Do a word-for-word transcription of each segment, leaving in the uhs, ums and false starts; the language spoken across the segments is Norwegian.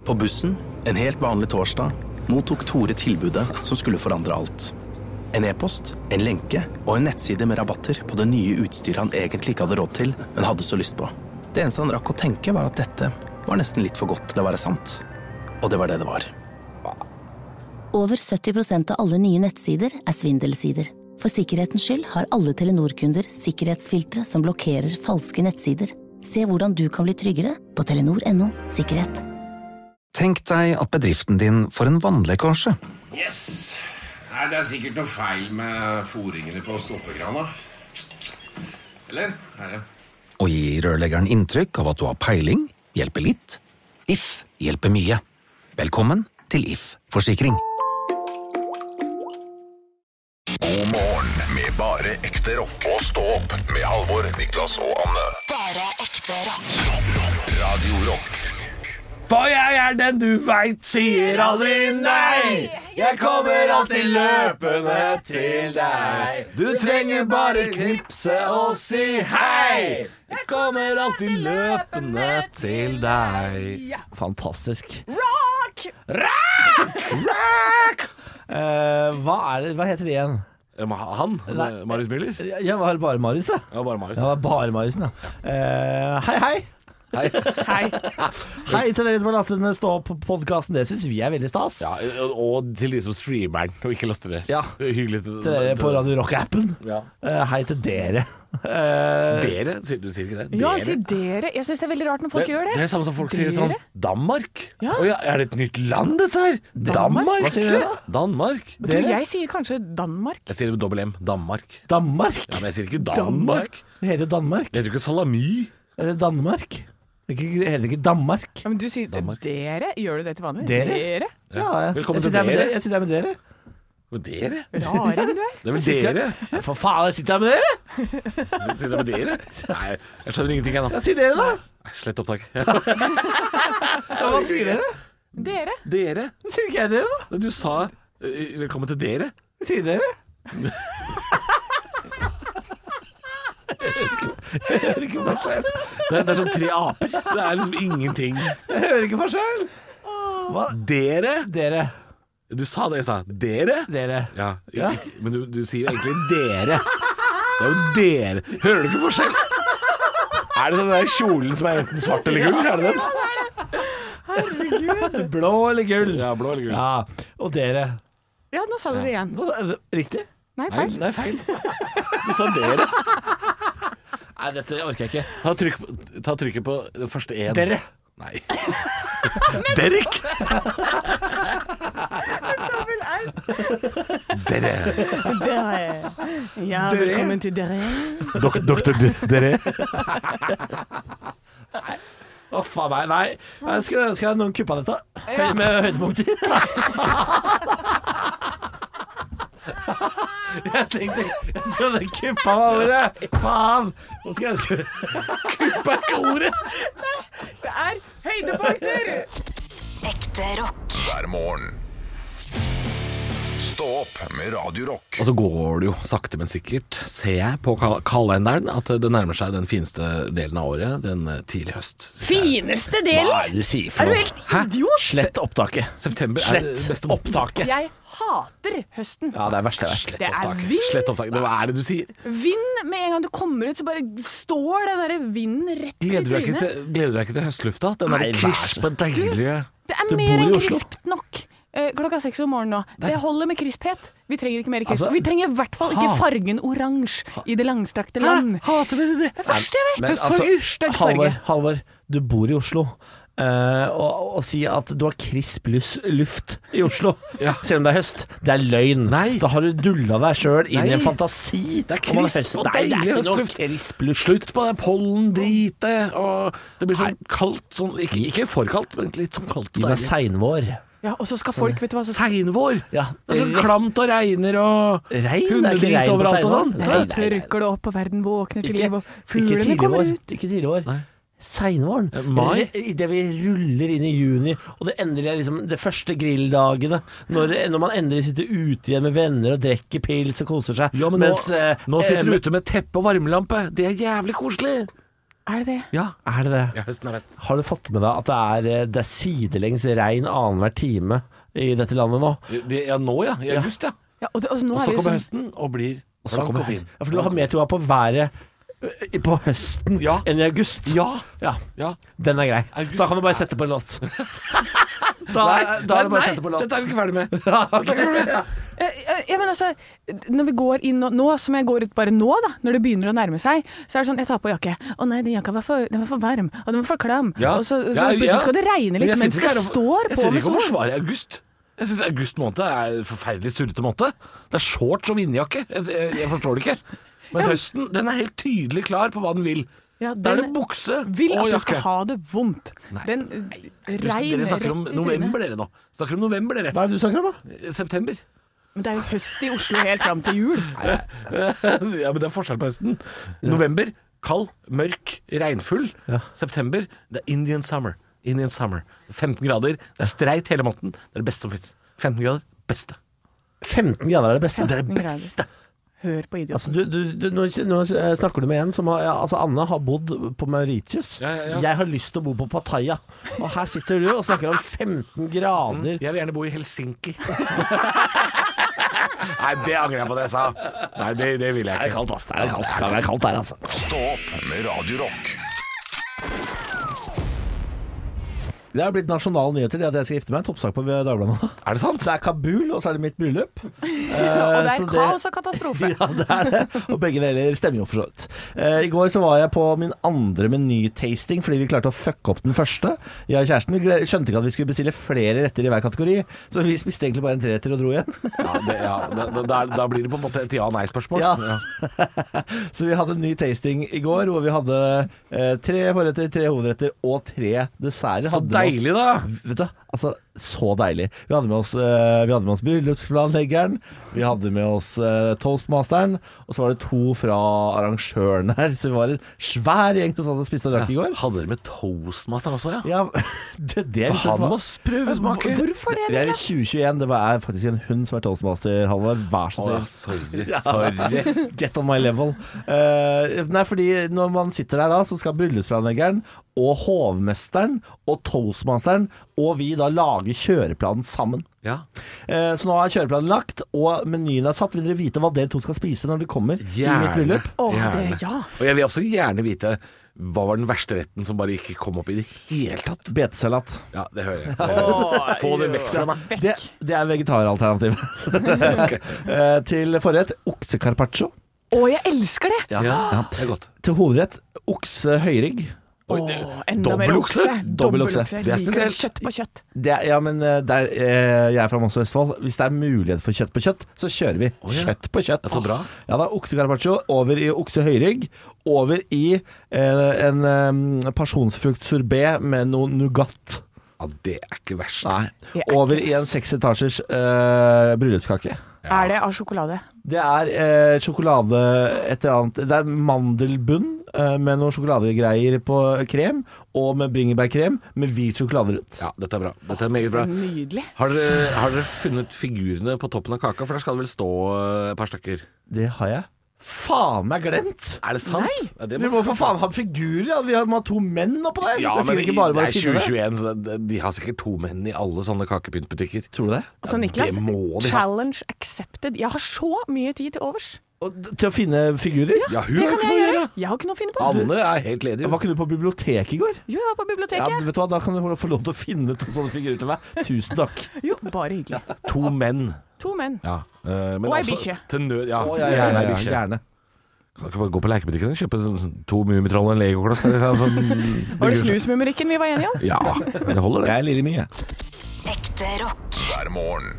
På bussen, en helt vanlig torsdag, mottok Tore tilbudet som skulle forandre alt. En e-post, en lenke og en nettside med rabatter på det nye utstyret han egentlig ikke hadde råd til, men hadde så lyst på. Det eneste han rakk å tenke var at dette var nesten litt for godt til å være sant. Og det var det det var. Over sytti prosent av alle nye nettsider er svindelsider. For sikkerhetens skyld har alle Telenor-kunder sikkerhetsfiltre som blokkerer falske nettsider. Se hvordan du kan bli tryggere på telenor punktum no sikkerhet. Tenk deg at bedriften din får en vannlekkasje. Yes! Nei, det er sikkert noe feil med foringene på stoppekrana. Eller? Er det? Og gi rørleggeren inntrykk av at du har peiling, hjelper litt. If hjelper mye. Velkommen til If Forsikring. God morgen med bare ekte rock. Og stå opp med Halvor, Niklas og Anne. Bare ekte rock. Radio Rock. For jeg er den du vet sier aldri nei. Jeg kommer alltid løpende til deg. Du trenger bare knipse og si hei. Jeg kommer alltid løpende til deg. Fantastisk. Rock! Rock! Rock! Eh, hva, er det, hva heter det igjen? Han? Marius Müller? Jeg var bare Marius, da. Ja, bare Marius. Jeg var bare Marius, da. Eh, hei, hei. Hei. Hei. Hei til dere som har lastet den stå-podcasten. Det synes vi er veldig stas. Ja, og til de som streamer den og ikke laster det. Ja. Hyggelig til, Til dere på Radio Rock-appen. Ja. Eh, hei til dere. Eh, Dere? Du sier ikke det? Ja, han sier dere. Jeg synes det er veldig rart når folk det, gjør det. Det er samme som folk sier Dere? sånn Danmark? Ja. Å ja, er det et nytt land dette her? Danmark? Hva sier dere da? Danmark? Du, jeg sier kanskje Danmark. Jeg sier det med dobbel M. Danmark. Danmark. Ja, men jeg sier ikke Danmark. Det heter jo Danmark. Det heter jo ikke salami. Er det Danmark? Det heter ikke Danmark. Ja, men du sier Danmark. dere. Gjør du det til vanlig? Dere? Dere? Ja, jeg, Velkommen jeg til sitter her med dere. dere. Jeg sitter her med dere. Med dere? Raring du er. Det er vel dere? Ja, for faen, jeg sitter her med dere. Sier det med dere? Nei, jeg skjønner ingenting jeg nå. Jeg sier dere, da. Nei, slett opptak. Ja, hva sier dere? Dere? Dere? Sier ikke jeg dere, da? Du sa eh, velkommen til dere. Sier dere? Jeg hører ikke forskjell. Det er, det er sånn tre aper. Det er liksom ingenting. Jeg hører ikke forskjell. Hva? Dere? Dere. Du sa det i stad. Dere? Dere. Ja, Ja. ikke- men du, du sier jo egentlig dere. Det er jo dere. Hører du ikke forskjell? Er det sånn den der kjolen som er enten svart eller gull? Er det den? Blå eller gull? Ja, blå eller gull. Ja, og dere. Ja, nå sa du det igjen. Nå er det Riktig? Nei, Nei, feil. det er feil. Du sa dere. Nei, dette orker jeg ikke. Ta, trykk, på- ta trykket på den første en. Dere. Nei. Derek. Dere. Dere. Ja, velkommen til dere. Dok doktor Dere. Å, faen meg. Nei. Nei, Skal, skal noen kuppe av dette? Høy- Med høydepunkter? Jeg tenkte Jeg trodde kuppa meg ordet. Faen. Nå skal jeg skru Kuppa ikke ordet. Det er høydepunkter. Ekte rock. Hver morgen. Stå opp med Radio Rock. Og så går det jo sakte, men sikkert, ser jeg på kal kalenderen, at det nærmer seg den fineste delen av året, den tidlige høst. Fineste delen. Hva er det du sier Er for du noe? helt idiot? Slett opptaket. September er det Slett beste måneden. opptaket. Jeg hater høsten. Ja, det er verst jeg vet. Det er Opptak. vind. Slett opptak. Hva er det du sier? Vind med en gang du kommer ut, så bare står den der vinden rett i Gleder du deg ikke trynet. til, gleder du deg ikke til høstlufta? Den Nei, der vær krispe, deilige. Det er Du mer bor i enn Oslo. krispt nok. Eh, klokka seks om morgenen nå. Det holder med krisphet. Vi trenger ikke mer krisp. Altså, vi trenger i hvert fall ikke ha- fargen oransje i det langstrakte land. Hater dere det? Det verste jeg vet. Men Høstfarger. Stygg farge. Halvor, Halvor, du bor i Oslo. eh, og, og si at du har krisp lus- luft i Oslo, Ja. selv om det er høst, det er løgn. Nei. Da har du dulla deg sjøl inn Nei. i en fantasi. Det er om at krisp høst- og Nei, det er deilig ikke noe høstluft. krisp luft. Slutt på det pollendritet, og det blir sånn kaldt, sånn, ikke, ikke for kaldt, men litt sånn kaldt Gi og meg deilig. seinvår. Ja, og så skal folk, vet du hva så Seinvår. Ja, Det er sånn klamt og regner og Regn? Det er ikke hundedrit regn på overalt og seinvår. sånn. Nei, Da nei, nei. tørker det opp, og verden våkner til Ikke, liv, og ikke fuglene tidlig kommer vår. ut. Ikke tidlig vår. Nei. Seinvåren. Eh, mai? Idet vi ruller inn i juni, og det endelig er liksom de første grilldagene, når, når man endelig sitter ute igjen med venner og drikker pils og koser seg. Ja, men Mens, nå, eh, nå sitter eh, du ute med teppe og varmelampe. Det er jævlig koselig. Er det det? Ja, Er det det? ja høsten er best. Har du fått med deg at det er, det er sidelengs regn annenhver time i dette landet nå? Det, ja, nå ja, i august ja. Ja, og, det, og, nå Og er så det kommer liksom, høsten og blir Og så blank kommer og fin. Ja, for du har mer troa på været eh, på høsten Ja. enn i august. Ja, Ja, ja. den er grei. August Da kan du bare sette på en låt. Da, Nei, da er det bare å nei, sette på en låt. dette er vi ikke ferdig med. Eh, eh, ja, men altså, når vi går inn nå, nå, som jeg går ut bare nå da, når det begynner å nærme seg, så er det sånn, jeg tar på jakke. Å nei, den jakka var for, den var for varm, og den var for klam. Ja. Og så, så Ja, plutselig ja. skal det regne Men litt jeg mens sitter det ikke her og- står Jeg på sitter med ikke og sol. forsvarer august. Jeg synes august måned er en forferdelig surrete måned. Det er shorts og vindjakke. Jeg, jeg, jeg forstår det ikke. Men høsten, den er helt tydelig klar på hva den vil. Ja, Da er den det bukse vil og at du jakke. skal ha det vondt. Den Dere, regn dere snakker om rett i november, trynet. dere nå. Snakker om november, dere. Hva er det du snakker om, da? September. Men det er jo høst i Oslo helt fram til jul. Ja, men det er forskjell på høsten. November, kald, mørk, regnfull. Ja. September, det er Indian summer. Indian summer. femten grader, streit hele måneden. Det er det beste som finnes. femten grader, beste. femten grader er det beste. Det er det grader. beste. Hør på idioten. Altså, du, du, du, nå, nå snakker du med en som har, ja, altså Anne har bodd på Mauritius. Ja, ja, ja. Jeg har lyst til å bo på Pattaya. Og her sitter du og snakker om femten grader. Jeg vil gjerne bo i Helsinki. Nei, det angrer jeg på det jeg sa. Nei, det, det vil jeg ikke. Det er kaldt, ass. Det er kaldt, det er kaldt her, altså. Stå opp med Radio Rock. Det er blitt nasjonale nyheter, det at jeg skal gifte meg. Toppsak på Dagbladet. Er det sant? Det er Kabul, og så er det mitt bryllup. Og det er så det- kaos og katastrofe. Ja, det er det. Og begge deler stemmer jo for så vidt. Eh, I går så var jeg på min andre menytasting fordi vi klarte å fucke opp den første. Jeg og kjæresten vi gle- skjønte ikke at vi skulle bestille flere retter i hver kategori, så vi spiste egentlig bare en treretter og dro igjen. Ja, det, ja da, da, da blir det på en måte et ja-nei-spørsmål. Ja. Så vi hadde en ny tasting i går, hvor vi hadde eh, tre forretter, tre hovedretter og tre desserter. Så Hadde med oss- deilig, da. Vet du, altså så deilig. Vi hadde med oss, eh, vi hadde med oss bryllupsplanleggeren, vi hadde med oss eh, toastmasteren, og så var det to fra arrangøren her. Så vi var en svær gjeng som satt og spiste og drakk i går. Hadde dere med toastmasteren også, ja? Ja, det, det er For han må prøvesmake. Hvorfor det? Vi er i Niklas? tjue tjueen. Det var faktisk en hund som er toastmaster, Halvor. Vær så Å, ja, snill. sorry. Sorry. Get on my level. Eh, nei, fordi når man sitter der da, så skal bryllupsplanleggeren og hovmesteren og toastmasteren og vi da lage kjøreplanen sammen. Ja. Eh, så nå er kjøreplanen lagt, og menyen er satt. Vil dere vite hva dere to skal spise når dere kommer i mitt bryllup? Å, det, Gjerne. ja. Og jeg vil også gjerne vite hva var den verste retten som bare ikke kom opp i det hele tatt. Betesalat. Ja, det hører jeg. Få det vekk fra meg. Det, det er vegetaralternativet. eh, til forrett oksecarpaccio. Å, jeg elsker det! Ja. Ja. Det er godt. Til hovedrett oksehøyrygg. Oi, Åh, det- enda mer dobbel okse. okse? Dobbel okse. Jeg Det er liker spesielt. Kjøtt på kjøtt. Det er, ja, men eh, der, eh, jeg er fra Moss og Østfold. Hvis det er mulighet for kjøtt på kjøtt, så kjører vi ja. kjøtt på kjøtt. Det er så bra. Ja da, oksecarpaccio over i oksehøyrygg. Over i eh, en eh, pasjonsfruktsorbé med noe nougat. Ja, det er ikke verst. Nei. Det er Over ikke i en seks etasjers eh, bryllupskake. Er det av sjokolade? Det er eh, sjokolade et eller annet. Det er mandelbunn eh, med noen sjokoladegreier på krem, og med bringebærkrem med hvit sjokolade rundt. Ja, dette er bra. Dette er meget bra. Nydelig. Har dere, har dere funnet figurene på toppen av kaka? For der skal det vel stå eh, et par stykker. Det har jeg faen meg glemt. Er det sant? Nei. Ja, det Vi må du for skaffe. faen ha figurer. Ja. Vi har- må ha to menn oppå der. Ja, det men sikkert ikke bare det bare er finne det. tjue tjueen, så det, de har sikkert to menn i alle sånne kakepyntbutikker. Tror du det? Altså, Niklas, det må de ha. challenge accepted. Jeg har så mye tid til overs. Og, til å finne figurer? Ja, hun Det har kan ikke jeg noe å gjøre. gjøre. Jeg har ikke noe å finne på. Anne er helt ledig. Var ikke du på biblioteket i går? Jo, jeg var på Ja, biblioteket. vet du hva, Da kan du få lov til å finne to sånne figurer til meg. Tusen takk. Jo, bare hyggelig. To menn. To menn. Ja, eh, men Og ei også bikkje. til nød. Ja, Å, ja, ja, gjerne ja, ei ja, bikkje. gjerne. Kan du ikke bare gå på lekebutikken og kjøpe sånn- sånn to Mummitroll og en legokloss? Sånn, Var det snusmumrikken vi var enige om? Ja, det holder det. Jeg er Lille Mie. Ekte rock. hver morgen.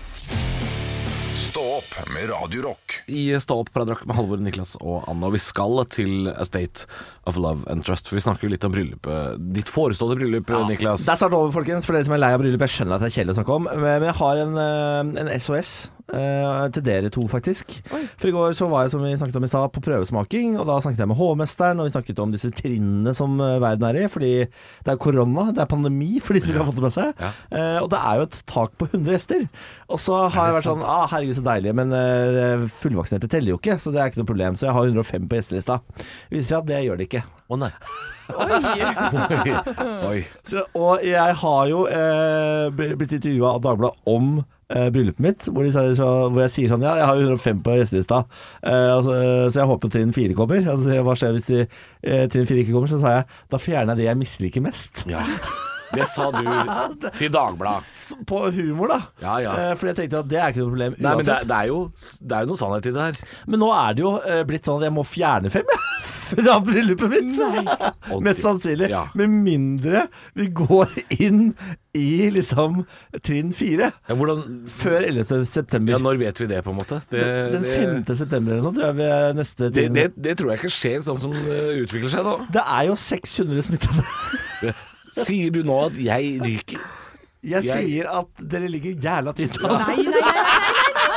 Stå opp med Radio Rock. I Stå opp på Radio Rock med Halvor, Niklas og Anne. Og vi skal til A State of Love and Trust. For vi snakker jo litt om bryllupet. Ditt forestående bryllup, Niklas. Det er snart over, folkens, for dere som er lei av bryllup. Jeg skjønner at det er kjedelig å snakke om, men jeg har en, eh, en S O S eh, til dere to faktisk. Oi. For i går så var jeg, som vi snakket om i stad, på prøvesmaking, og da snakket jeg med hovmesteren, og vi snakket om disse trinnene som eh, verden er i, fordi det er korona, det er pandemi for de som ikke har fått det med seg. Ja. Eh, og det er jo et tak på hundre gjester. Og så har jeg vært sånn, ah, herregud så deilig, men eh, fullvaksinerte teller jo ikke, så det er ikke noe problem. Så jeg har hundre og fem på gjestelista. Det viser seg at det gjør det ikke. Å oh, nei. Oi. Oi. Så, og jeg har jo eh, blitt intervjuet av Dagbladet om eh, bryllupet mitt, hvor, de, så, hvor jeg sier sånn, ja, jeg har jo hundre og fem på gjestelista, eh, altså, så jeg håper trinn fire kommer. Altså, hva skjer hvis de, eh, trinn fire ikke kommer? Så sa jeg, da fjerner jeg det jeg misliker mest. Ja. Det sa du til Dagbladet. På humor, da. Ja, ja. Eh, fordi jeg tenkte at det er ikke noe problem. Nei, men det, det, er jo, det er jo noe sannhet i det her. Men nå er det jo eh, blitt sånn at jeg må fjerne fem, ja. Fra bryllupet mitt. Mest sannsynlig. Ja. Med mindre vi går inn i liksom trinn fire. Ja, hvordan... Før ellevte september. Ja, når vet vi det, på en måte? Det, den den femte september eller noe sånt, tror jeg vi er neste det, det, det tror jeg ikke skjer sånn som det utvikler seg nå. Det er jo seks hundre smittede. Sier du nå at jeg ryker? Jeg, jeg sier at dere ligger jævla tynt. Nei, nei, nei, nei, nei.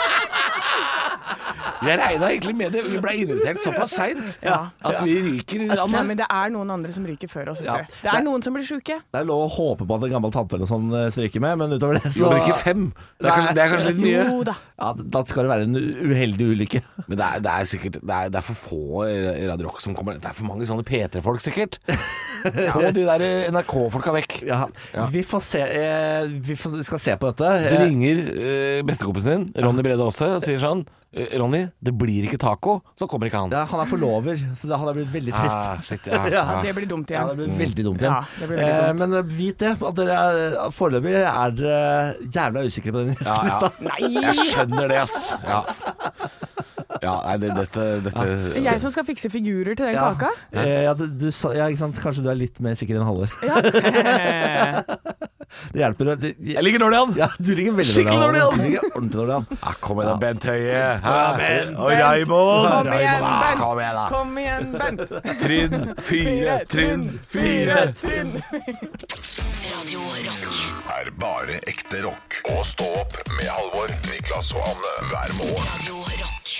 Jeg regnet egentlig med det. Vi ble invitert såpass sent ja, at ja. vi ryker. Nei, men det er noen andre som ryker før oss. Ja. Det er noen som blir syke. Det er lov å håpe på at en gammel tante eller sånn stryker med, men utover det så... Jo, ikke fem. Det er kanskje, det er kanskje litt mye. Jo da. Ja, da skal det være en uheldig ulykke. Men det er, det er sikkert det er, det er for få i Radio Rock som kommer. Det er for mange sånne P tre-folk sikkert. Få de der N R K-folka vekk. Ja, ja. Vi får se eh, Vi får, skal se på dette. Så ringer eh, bestekompisen din, Ronny Brede Aase, og sier sånn: Ronny, det blir ikke taco, så kommer ikke han. Ja, han er forlover, så det, han har blitt veldig trist. Ah, shit, ja, ja. Ja, det blir dumt igjen. Ja, det blir veldig dumt igjen. Ja, det blir veldig dumt. Eh, men vit det, at dere er, foreløpig er dere jævla usikre på den gjestelista. Ja, ja. Nei, jeg skjønner det, ass. Ja. Ja, nei, det, dette, dette ja. Jeg som skal fikse figurer til den ja. kaka. Eh, ja, det, du, ja, ikke sant? Kanskje du er litt mer sikker enn Halvor. Ja. Det hjelper. Det, jeg, jeg ligger dårlig an. Ja, du ligger veldig dårlig an. Du ligger ordentlig dårlig an. Ja, kom igjen da, Bent Høie. Og Raimond. Kom igjen, Bent. Kom igjen, da. Kom igjen, Bent. Trinn fire, trinn fire, trinn. Radio Rock er bare ekte rock. Og stå opp med Halvor, Niklas og Anne hver morgen. Radio Rock.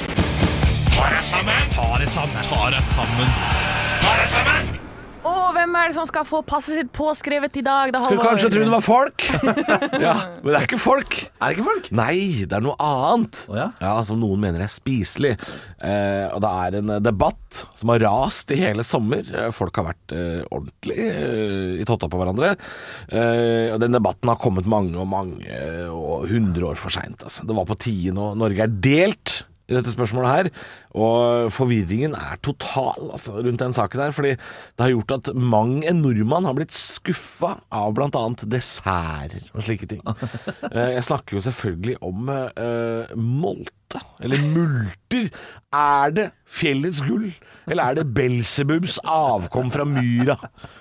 Ta deg sammen, ta deg sammen, ta deg sammen, ta deg sammen. Og hvem er det som skal få passet sitt påskrevet i dag? Skulle du kanskje tro det var folk? Ja, men det er ikke folk. Er det ikke folk? Nei, det er noe annet. Oh, ja? Ja, som noen mener er spiselig. Eh, og det er en debatt som har rast i hele sommer. Folk har vært eh, ordentlig eh, i totta på hverandre. Eh, og den debatten har kommet mange og mange og hundre år for sent. Altså. Det var på tide nå. Norge er delt i dette spørsmålet her, og forvirringen er total altså, rundt den saken her, fordi det har gjort at mang en nordmann har blitt skuffa av blant annet desserter og slike ting. Jeg snakker jo selvfølgelig om uh, molte, eller multer. Er det fjellets gull, eller er det Belzebubs avkom fra myra?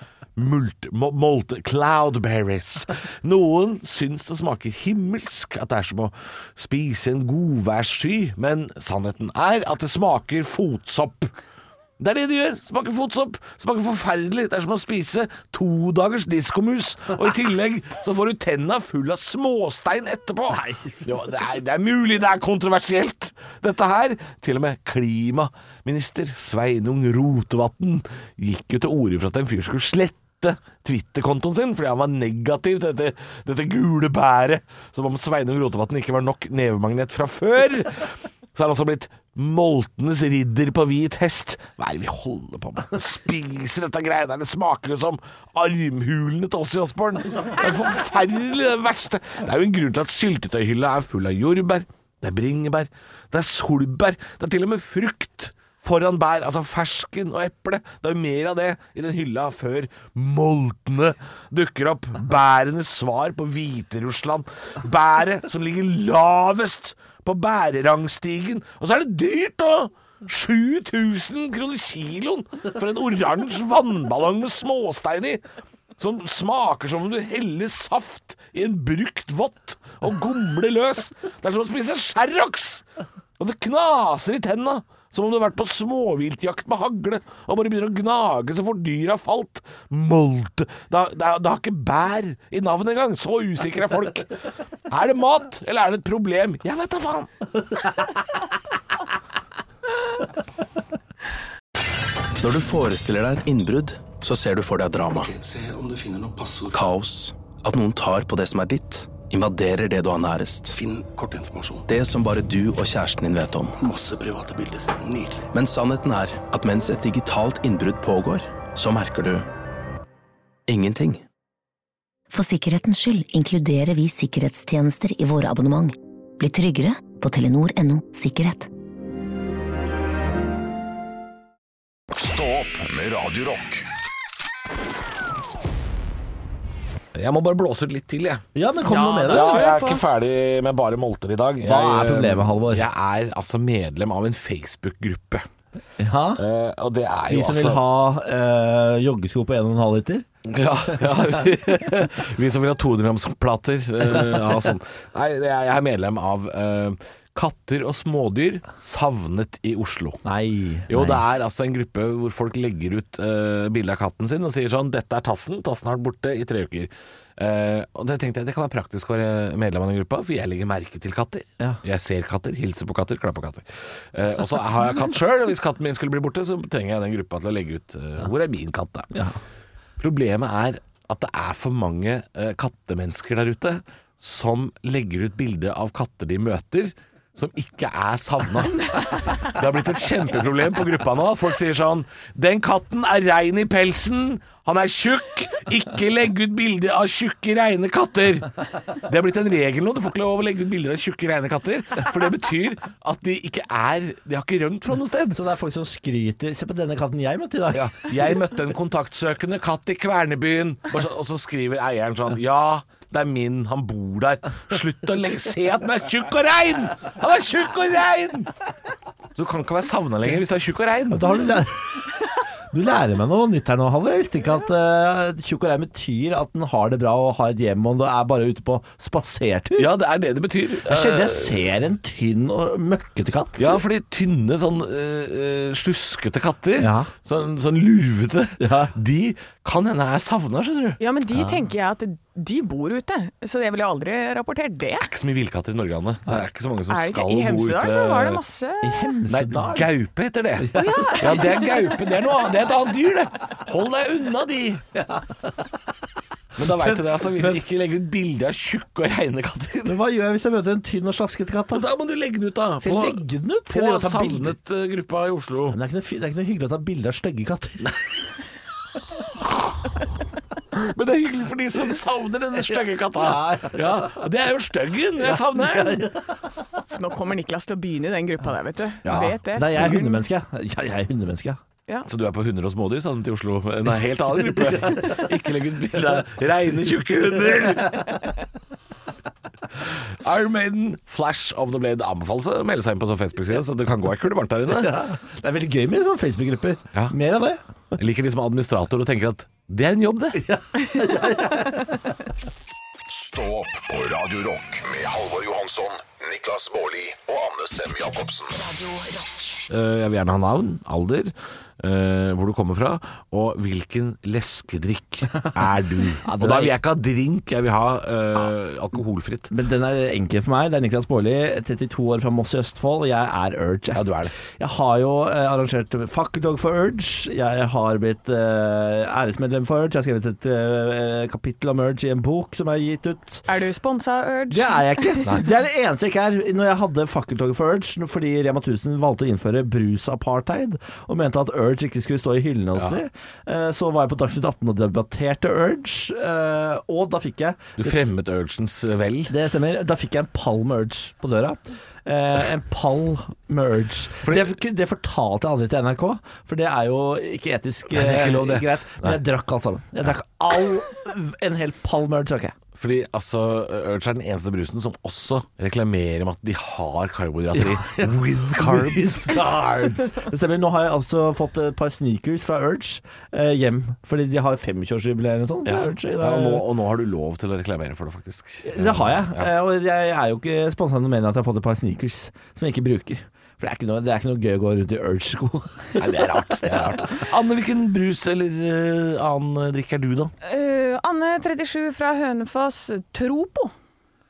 Mult, molte, cloudberries. Noen syns det smaker himmelsk, at det er som å spise en godværssky, men sannheten er at det smaker fotsopp. Det er det det gjør. Smaker fotsopp. Smaker forferdelig. Det er som å spise to dagers diskomus, og i tillegg så får du tenna full av småstein etterpå. Jo, det, er, det er mulig det er kontroversielt, dette her. Til og med klimaminister Sveinung Rotevatn gikk jo til orde for at en fyr skulle slette Twitter-kontoen sin, fordi han var negativ til dette, dette gule bæret, som om Sveinung Rotevatn ikke var nok nevemagnet fra før. Så er han også blitt moltenes ridder på hvit hest. Hva er det vi holder på med? Spiser dette greiene, det smaker jo som armhulene til Ozzy Osbourne. Det er forferdelig, det verste. Det er jo en grunn til at syltetøyhylla er full av jordbær, det er bringebær, det er solbær, det er til og med frukt foran bær, altså fersken og eple. Det er jo mer av det i den hylla før moltene dukker opp. Bærenes svar på Hviterussland. Bæret som ligger lavest på bærerangstigen. Og så er det dyrt da! sju tusen kroner kiloen for en oransje vannballong med småstein i, som smaker som om du heller saft i en brukt vott og gomler løs. Det er som å spise Sherrox, og det knaser i tenna, som om du har vært på småviltjakt med hagle og bare begynner å gnage så fort dyr har falt. Molte. Det har, det har ikke bær i navnet engang. Så usikre er folk. Er det mat, eller er det et problem? Jeg vet da faen. Når du forestiller deg et innbrudd, så ser du for deg drama. Se om du finner noe passord. Kaos. At noen tar på det som er ditt. Invaderer det du har nærest. Finn kortinformasjon. Det som bare du og kjæresten din vet om. Masse private bilder. Nydelig. Men sannheten er at mens et digitalt innbrudd pågår, så merker du ingenting. For sikkerhetens skyld inkluderer vi sikkerhetstjenester i våre abonnement. Bli tryggere på telenor punktum no sikkerhet. Stå opp med Radio Rock. Jeg må bare blåse ut litt til, jeg. Ja, men kom nå med det. Ja, jeg er ikke ferdig med bare molter i dag. Hva jeg, er problemet, Halvor? Jeg er altså medlem av en Facebook-gruppe. Ja, uh, og det er vi jo som altså vil ha uh, joggesko på en og en halv liter. Ja, ja. Vi som vil ha to hundre grams plater. Uh, ja, sånn. Nei, jeg er medlem av uh, Katter og smådyr savnet i Oslo. Nei, Jo, nei. det er altså en gruppe hvor folk legger ut uh, bilde av katten sin og sier sånn, dette er Tassen, Tassen har vært borte i tre uker. Uh, og det tenkte jeg, det kan være praktisk å være medlem av den gruppa, for jeg legger merke til katter. Ja. Jeg ser katter, hilser på katter, klapper katter. Uh, og så har jeg katt selv, og hvis katten min skulle bli borte, så trenger jeg den gruppa til å legge ut uh, hvor er min katt da. Ja. Problemet er at det er for mange uh, kattemennesker der ute som legger ut bilde av katter de møter, som ikke er savnet. Det har blitt et kjempeproblem på gruppa nå. Folk sier sånn, den katten er rein i pelsen, han er tjukk, ikke legg ut bilder av tjukke, reine katter. Det har blitt en regel nå, du får ikke lov å legge ut bilder av tjukke, reine katter, for det betyr at de ikke er, de har ikke rømt fra noe sted. Så det er folk som skryter, se på denne katten jeg møtte i dag. Ja, jeg møtte en kontaktsøkende katt i Kvernebyen, og så skriver eieren sånn, ja, det er min, han bor der. Slutt å legge, se at han er tjukk og rein! Han er tjukk og rein! Så du kan ikke være savnet lenger hvis du er tjukk og rein. Da har du lært Du lærer meg noe nytt her nå, Halle. Jeg visste ikke at uh, tjukk og rein betyr at den har det bra og har et hjem, og du er bare ute på spasertur. Ja, det er det det betyr. Jeg sjelden jeg ser en tynn og møkkete katt. Ja, fordi tynne, sånn uh, sluskete katter, Ja. sånn, sånn lurvete, Ja. de kan hende er savnet, skjønner du. Ja, men de tenker jeg at de bor ute, så jeg ville aldri rapportert det. Det er ikke så mye villkatter i Norge, Anne. Det er ikke så mange som Er det ikke? skal I bo ute. Hemsedal så var det masse. I Nei, Hemsedal. gaupe heter det. Ja, det er gaupe. Det er noe annet. Det er et annet dyr, det. Hold deg unna de. Men da vet du det, altså. Hvis vi ikke legger ut bilder av tjukke og reine katter, Men hva gjør jeg hvis jeg møter en tynn og slaskete katt? Da? da må du legge den ut, da. Skal jeg legge den ut? Skal på jeg drive og ta bilder? savnet-gruppa i Oslo. Men det er, ikke noe, fi- det er ikke noe hyggelig å ta bilder av stygge katter. Men det er hyggelig for de som savner denne stygge katta. Ja, Ja, det er jo styggen. Jeg savner den. Nå kommer Niklas til å begynne i den gruppa der, vet du. Ja. Vet det. Nei, jeg er hundemenneske. Ja, jeg er hundemenneske. Ja. Så du er på hunder og smådyr savnet i Oslo? En helt annen gruppe. Ikke legg ut bilde av reine, tjukke hunder. Iron Maiden, Flash of the Blade anbefales å melde seg inn på sånn Facebook-side, så det kan gå ei kule varmt der inne. Ja. Det er veldig gøy med sånne Facebook-grupper. Ja. Mer av det. Jeg liker de som er administrator og tenker at det er en jobb, det. Stå opp på Radio Rock med Halvor Johansson, Niklas Baarli og Anne Sem Jacobsen. Radio Rock. Eh, Jeg vil gjerne ha navn, alder, eh, hvor du kommer fra, og hvilken leskedrikk er du? Ja, Og den da er- vil jeg ikke ha drink, jeg vil ha eh, alkoholfritt. Men den er enkel for meg. Det er Niklas Baarli, trettito år fra Moss i Østfold. Jeg er Urge. Ja, du er det. Jeg har jo eh, arrangert Fakkeltog for Urge. Jeg har blitt eh, æresmedlem for Urge. Jeg har skrevet et eh, kapittel om Urge i en bok som er gitt ut. Er du sponsa Urge? Det er jeg ikke. Det er det eneste jeg ikke er. Når jeg hadde Fakkeltoget for Urge, fordi Rema tusen valgte å innføre brusapartheid, og mente at Urge ikke skulle stå i hyllene hos Ja. dem, eh, så var jeg på Dagsnytt atten og debatterte Urge, eh, og da fikk jeg Du fremmet Urgens vel. Det stemmer. Da fikk jeg en pall med Urge på døra. Eh, en pall med Urge. Det, det fortalte jeg aldri til N R K, for det er jo ikke etisk Nei, det er ikke lov, eh, det. greit. Men jeg drakk alt sammen. Jeg drakk all En hel pall med Urge, drakk jeg. Fordi altså, Urge er den eneste brusen som også reklamerer med at de har karbohydrater i. With carbs. With carbs. Det stemmer. Nå har jeg altså fått et par sneakers fra Urge eh, hjem, fordi de har femogtjue-årsjubileum eller noe sånt. Ja. Urge, i Ja, dag. og, nå, og nå har du lov til å reklamere for det, faktisk. Det har jeg. Ja. Eh, Og jeg er jo ikke sponset av noe mer enn at jeg har fått et par sneakers som jeg ikke bruker. For det er ikke noe, det er ikke noe gøy å gå rundt i Urge-sko. Nei, det er rart. Det er rart. Anne, hvilken brus eller uh, annen drikk er du, da? Eh, Anne, trettisju fra Hønefoss, Tropo.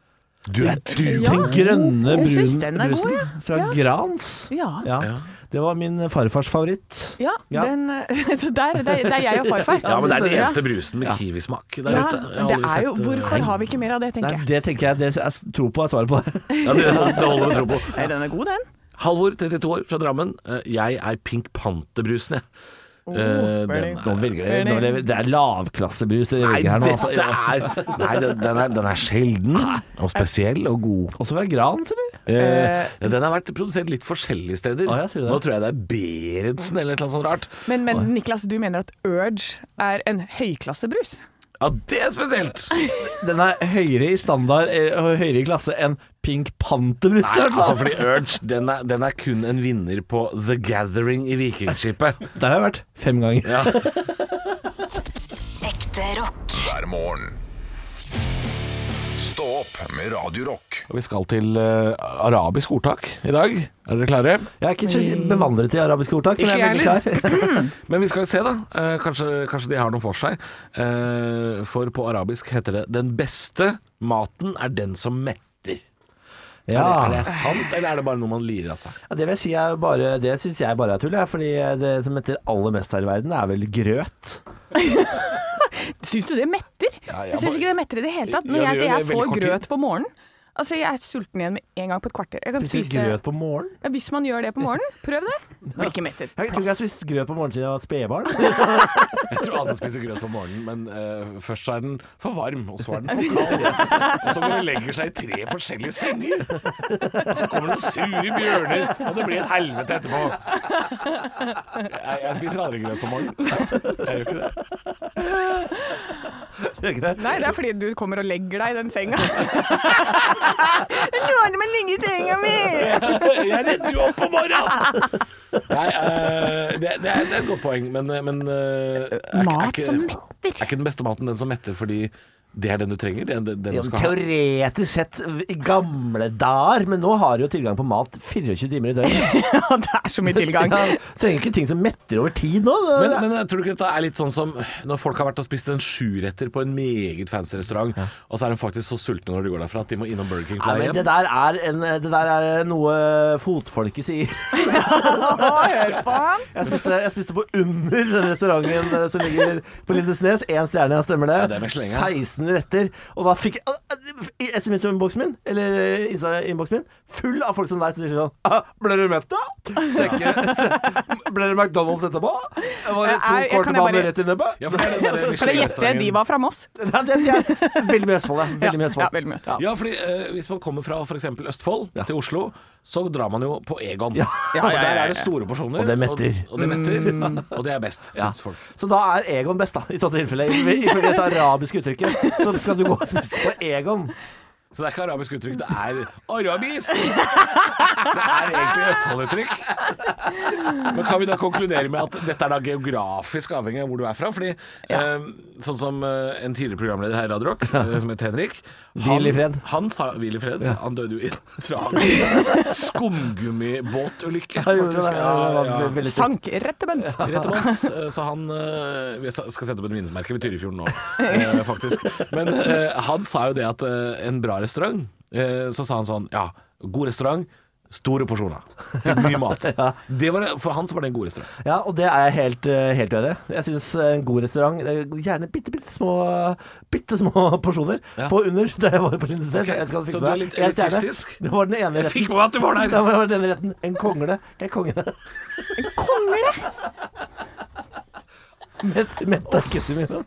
Du er du. Den grønne jeg synes brun, den er god, brusen ja. fra Ja. Grans. Ja, Ja. Ja. Det var min farfars favoritt. ja, Ja. den Så der, det, det er jeg og farfar. Ja, men det er den Ja. eneste brusen med kiwismak der Ja, ute. Jeg har det aldri er jo, sett, uh, hvorfor har vi ikke mer av det, tenker Nei, jeg. det tenker jeg, det er tro på er svaret på det. Ja, det, det holder med tro på. Nei, den er god, den. Halvor, trettito år, fra Drammen. Eh, Jeg er Pink Panther-brusen, jeg. Oh, Eh, burning. den Nå velger dere, nå velger, det er lavklassebrus dere Nei, velger her nå. dette Altså. er Nei, den, den, er, den er sjelden og spesiell og god. Også fra Grans, eller? Eh, ja, den har vært produsert litt forskjellige steder. Å, ja, sier du det? Nå tror jeg det er Berentsen eller et eller annet sånt rart. Men, men Niklas, du mener at Urge er en høyklassebrus? Ja, det er spesielt! Den er høyere i standard eh, og høyere i klasse enn Pink Panther-brus. Nei, altså fordi Urge, den er, den er kun en vinner på The Gathering i Vikingskipet. Der har jeg vært fem ganger. Ja. Ekte rock. hver morgen. Stå opp med Radio Rock. Og vi skal til eh, arabisk ordtak i dag. Er dere klare? Jeg er ikke så bevandret i arabiske ordtak, men Ikke jeg er veldig jeg klar. Men vi skal jo se da. Eh, kanskje, kanskje de har noe for seg. Eh, for på arabisk heter det 'den beste maten er den som metter'. Ja. Er, det, er det sant, eller er det bare noe man lirer av seg? Ja, det vil jeg si er bare, det syns jeg bare er tull, ja, fordi det som heter aller mest her i verden, er vel grøt. Syns du det metter? Ja, jeg jeg syns bare- ikke det metter i det hele tatt. Når Ja, det jeg, gjør det jeg veldig får kort tid. grøt på morgenen. Altså, jeg er sulten igjen med en gang på et kvarter. Jeg kan Spiser spise grøt på morgen. ja, Hvis man gjør det på morgenen, prøv det. Blir ikke mettet. Jeg tror ikke jeg har spist grøt på morgenen siden jeg var spedbarn. Jeg tror alle spiser grøt på morgenen, men eh, først så er den for varm, og så er den for kald. Og så går den og legger seg i tre forskjellige senger. Og så kommer det noen sure bjørner, og det blir et helvete etterpå. Jeg, jeg spiser aldri grøt på morgenen. Jeg gjør ikke det. Nei, det er fordi du kommer og legger deg i den senga. Låner meg ligge i senga mi! Jeg redder jo opp på morgenen! Nei, eh, det, det, er, det er et godt poeng, men, men eh, er, er, Mat ikke, som metter. er ikke den beste maten den som metter, fordi det er den du trenger? Det er den, den Ja, du skal ha. teoretisk sett i gamle dager, men nå har du jo tilgang på mat fireogtjue timer i døgnet. Ja, det er så mye tilgang. Ja, trenger ikke ting som metter over tid nå. Men, men jeg tror du ikke dette er litt sånn som når folk har vært og spist en sjuretter på en meget fancy restaurant, og så er de faktisk så sultne når de går derfra at de må innom Burger King på Nei, vei men det hjem. der er, en, det der er noe fotfolket sier. Hør på han. Jeg spiste, jeg spiste på under den restauranten eh, som ligger på Lindesnes. Én stjerne, stemmer det. Ja, det er Michelin, ja. seksten retter. Og da fikk jeg i S M S-innboksen min, eller eh, Insta-innboksen min, full av folk som deg som sier sånn ah, ble dere mett, da? Sekke, se, ble dere McDonald's etterpå? Var det to Jeg- jeg- kort kan jeg vann bare- rett i nebbet? Ja, for det er den der Kan jeg gjette? Michelin-restauranten. De var fra Moss. Ja, det, det er veldig mye Østfold, ja. Veldig mye Ja, Østfold. veldig mye Østfold. Ja, fordi eh, hvis man kommer fra for eksempel Østfold til Oslo, så drar man jo på Egon. Ja. For der er det store porsjoner. Og det metter. Og, og det metter, og det er best, Ja. synes folk. Så da er Egon best, da, i sånne tilfeller. Ifølge dette arabiske uttrykket, så skal du gå og spise på Egon. Så det er ikke arabisk uttrykk, det er arabisk. Det er egentlig Østfold-uttrykk. Men kan vi da konkludere med at dette er da geografisk avhengig av hvor du er fra? Fordi eh, sånn som eh, en tidligere programleder her i Radio Rock, eh, som het Henrik, Hvil i fred. Han sa hvil i fred. Han døde jo i en tragisk skumgummibåtulykke. Han gjorde det, faktisk. det var Ja, ja. veldig stygt. Sank rett til bunns. Rett til oss, eh, så han eh, Vi skal sette opp et minnesmerke ved Tyrifjorden nå, eh, faktisk. Men eh, han sa jo det at eh, en bra restaurant, eh, så sa han sånn ja, god restaurant, store porsjoner. Fikk mye mat. Det var, for han så var det en god restaurant. Ja, og det er jeg helt, eh, helt enig i. Jeg syns en god restaurant det er Gjerne bitte, bitte små Bitte små porsjoner Ja. på under da jeg var på Lindesnes. Ok, Jeg vet ikke hva jeg fikk så med du er meg. litt En stjerne. elitistisk? Det var den ene Jeg retten. fikk med meg at du var der! Det var den retten. En kongle. En kongle. Kongle! Med, med takkese mine.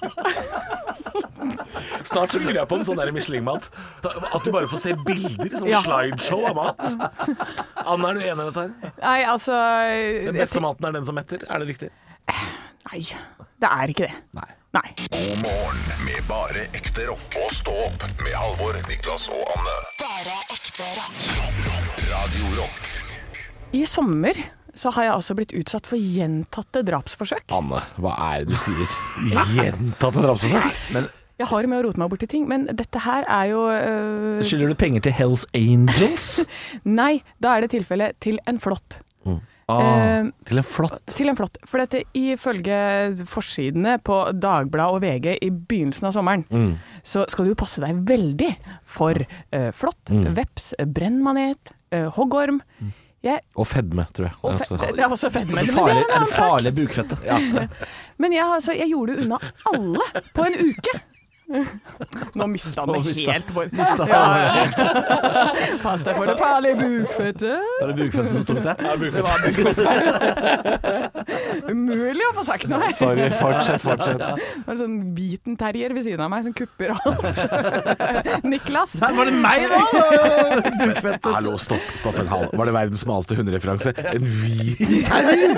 Snart så lurer jeg på om sånn der Michelin-mat. At du bare får se bilder, sånn Ja. slideshow av mat. Anna, er du enig i dette her? Nei, altså Den beste maten er den som metter, er det riktig? Nei, det er ikke det. Nei. Nei. God morgen med bare ekte rock. Og stå opp med Halvor, Niklas og Anne. Bare ekte rock. Radio Rock. I sommer så har jeg altså blitt utsatt for gjentatte drapsforsøk. Anne, hva er det du sier? Gjentatte drapsforsøk? Men Jeg har med å rote meg bort i ting, men dette her er jo øh, skylder du penger til Hells Angels? Nei, da er det tilfelle til en flått. Eh, Til en flått. til en flått. For dette, ifølge forsidene på Dagbladet og V G i begynnelsen av sommeren, Mm. så skal du passe deg veldig for eh, flått, Mm. veps, brennmanet, eh, hoggorm. Jeg, Og fedme, tror jeg. og fe, Altså. det er også fedme. Men Det det farlige, er en er det annen sak. farlige bukfettet. Ja. Men jeg, altså, jeg gjorde det unna alle på en uke. Nå mistet han det Nå mistet- helt. Bård. mistet han Ja, ja. Pass deg for det farlige bukfettet. Var det bukfettet som tok det? Det var bukfettet. Umulig å få sagt noe her. Sorry, fortsett, fortsett. Det var en sånn hviten terrier ved siden av meg som kupper alt. Niklas. Nei, var det meg da? Bukfettet. Hallo, stopp, stopp en halv. Var det verdens smaleste hundereferanse? En hvit terrier?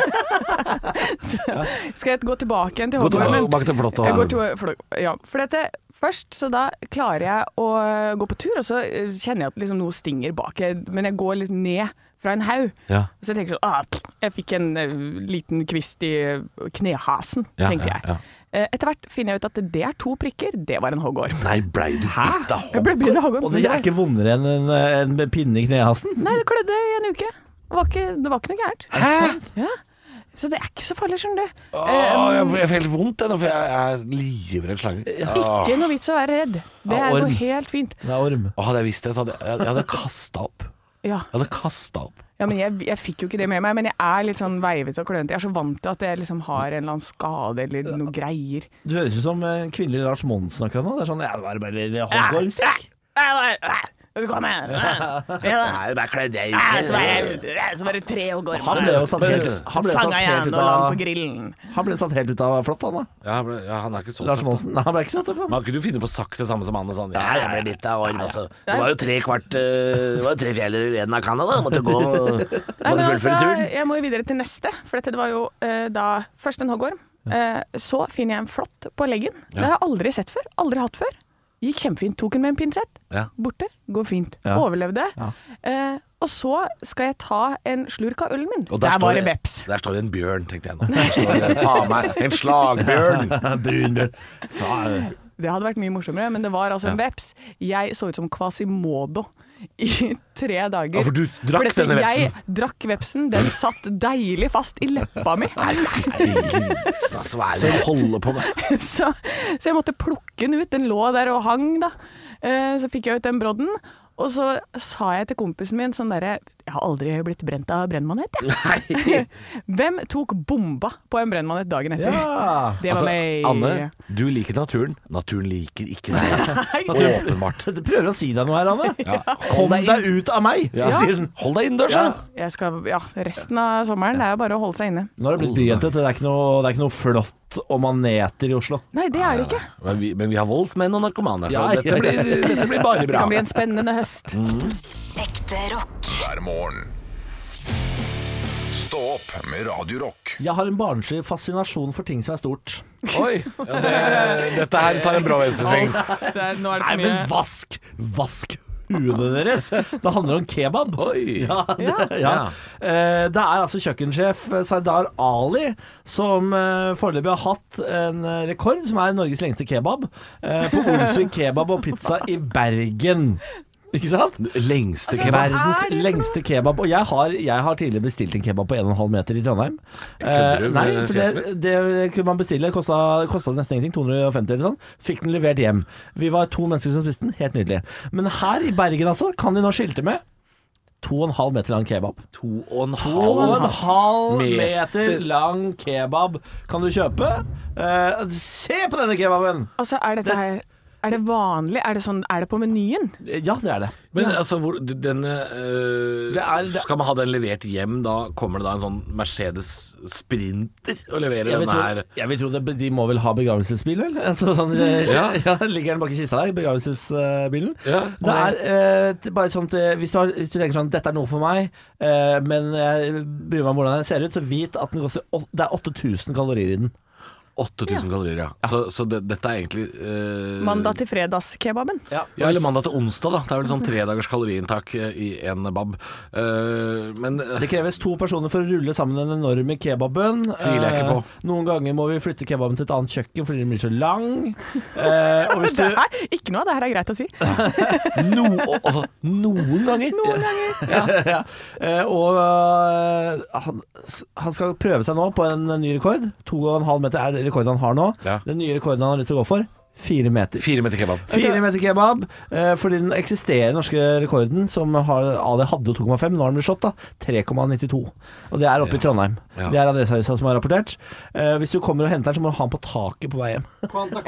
Skal jeg gå tilbake igjen til Gå hoggormen? tilbake til flått. Jeg går til, for, ja, for dette, først så da klarer jeg å gå på tur, og så kjenner jeg at liksom noe stinger bak. Men jeg går litt ned fra en haug. Ja. Så jeg tenker sånn, ah, jeg fikk en uh, liten kvist i knehasen, Ja, tenkte ja, jeg. ja. Eh, Etter hvert finner jeg ut at det er to prikker, det var en hoggorm. Nei, blei du bitt av Jeg ble bitt av hoggorm. Og det er ikke vondere enn en, en pinne i knehasen? Nei, det klødde i en uke. Det var ikke, det var ikke noe gærent. Hæ? Ja. Så det er ikke så farlig, skjønner du. Åh, Eh, jeg får jeg får helt vondt jeg, nå, for jeg er livredd slanger. Åh. Ikke noe vits å være redd. Det Ja, er orm. går helt fint. Det er orm. Og hadde jeg visst det, så hadde jeg, jeg hadde kastet opp. Ja, Jeg hadde kastet opp. ja men jeg, jeg fikk jo ikke det med meg, men jeg er litt sånn veivete og klønete. Jeg er så vant til at jeg liksom har en eller annen skade eller noe greier. Du høres ut som en kvinnelig Lars Monsen akkurat nå. Det er sånn, ja, det var bare hoggormstikk. Så kom jeg. Nei, bare kledd deg Så var det tre hoggormer. Han ble jo satt helt, han ble satt Fanga helt igjen ut og la den på av grillen. Han ble satt helt ut av flott, han da. Ja, han ble- ja, han er ikke så Lars tøff, da. Monsen. Nei, han ble ikke så tøff, han. Man kunne jo finne på å sagt det samme som han og sånn. Ja, jeg ble bitt av orm, altså. Det var jo tre kvart eh, Det var jo tre fjeller igjen av Canada. Måtte gå Nei, men altså, jeg må jo videre til neste, for dette var jo eh, da først en hoggorm. Eh, så finner jeg en flått på leggen. Det har jeg aldri sett før. Aldri hatt før. Gikk kjempefint. Tok den med en pinsett. Ja. Borte. Går fint. Ja. Overlevde. Ja. Eh, og så skal jeg ta en slurk av ølen min. Og Der står var det veps. Der står det en bjørn, tenkte jeg nå. Der står det, faen meg, en slagbjørn. Brunbjørn. Faen. Det hadde vært mye morsommere, men det var altså en Ja. veps. Jeg så ut som Quasimodo i tre dager. Ja, for du drakk dette- denne vepsen. Jeg drakk vepsen. Den satt deilig fast i leppa mi. Nei, fytti grisen, altså, hva er det du holder på med? Så, så jeg måtte plukke den ut. Den lå der og hang, da. Eh, Så fikk jeg ut den brodden. Og så sa jeg til kompisen min sånn derre Jeg har aldri blitt brent av brennmanet, jeg. Nei. Hvem tok bomba på en brennmanet dagen etter? Ja. Det var Altså, meg. Anne, du liker naturen. Naturen liker ikke deg. Åpenbart. Du prøver å si deg noe her, Anne. Ja. Kom deg ut av meg, Ja. sier den. Hold deg innendørs, Ja. da. Jeg skal, ja, resten av sommeren det er jo bare å holde seg inne. Nå har det blitt byjente. Det er ikke noe, det er ikke noe flott og maneter i Oslo. Nei, det er det ikke. Men vi, men vi har voldsmenn og narkomane, så Ja, ja, dette, blir, dette blir bare Det bra. kan bli en spennende høst. Ekte rock. hver morgen. Stå opp med Radio Rock. Jeg har en barnslig fascinasjon for ting som er stort. Oi, ja, det, dette her tar en brå venstresving. Det er, nå er det Nei, for men mye. vask! Vask huene deres! Det handler om kebab. Oi. Ja, det, ja. Ja. Eh, det er altså kjøkkensjef Sardar Ali som eh, foreløpig har hatt en eh, rekord, som er Norges lengste kebab, eh, på Olsvik kebab og pizza i Bergen. Ikke sant? Lengste Altså, kebab. hva er Verdens det for noe? lengste kebab. Og jeg har, jeg har tidligere bestilt en kebab på en og en halv meter i Trondheim. Kødder du Eh, nei, med for det, fjeset det kunne man bestille. Kosta, kosta nesten ingenting. to hundre og femti eller sånn. Fikk den levert hjem. Vi var to mennesker som spiste den. Helt nydelig. Men her i Bergen altså, kan de nå skilte med to og en halv meter lang kebab. To og en To og en halv. halv meter. meter lang kebab kan du kjøpe. Eh, se på denne kebaben! Altså, er dette her Er det vanlig? Er det sånn Er det på menyen? Ja, det er det. Men altså, hvor, denne øh, Det er- det- Skal man ha den levert hjem, da kommer det da en sånn Mercedes Sprinter og leverer Jeg vil, denne her? tro, jeg vil tro det, de må vel ha begravelsesbil, vel? Altså, sånn, eh, Ja. ja, ligger den bak i kista der, begravelsesbilen. Ja. Det er eh, det er bare sånn at eh, hvis du, har, hvis du tenker sånn, dette er noe for meg, eh, men jeg bryr meg om hvordan den ser ut, så vit at den koster åt- det er åtte tusen kalorier i den. åtte tusen kalorier, ja. Så, så det, dette er egentlig uh, Mandag til fredagskebaben. Ja. Ja, eller mandag til onsdag, da. Det er vel sånn tre dagers kaloriinntak i en bab. Uh, men Det kreves to personer for å rulle sammen den enorme kebaben. Tviler jeg ikke på. Eh, noen ganger må vi flytte kebaben til et annet kjøkken fordi den blir så lang. Eh, og hvis du Det er, ikke noe av det her er greit å si. no, altså, Noen ganger. Noen ganger. Ja. Ja. Eh, og eh, han, han skal prøve seg nå på en ny rekord. To og en halv meter er rekorden han har nå. Ja. Den nye rekorden han har lyst til å gå for, fire meter. Fire meter kebab. Fire meter kebab, eh, fordi den eksisterende norske rekorden, som har, A D hadde jo to komma fem, nå har den blitt slått, da, tre komma nittito. Og det er oppe i Trondheim. Ja. Det er Adresseavisa som har rapportert. Eh, hvis du kommer og henter den, så må du ha den på taket på vei hjem. Ja,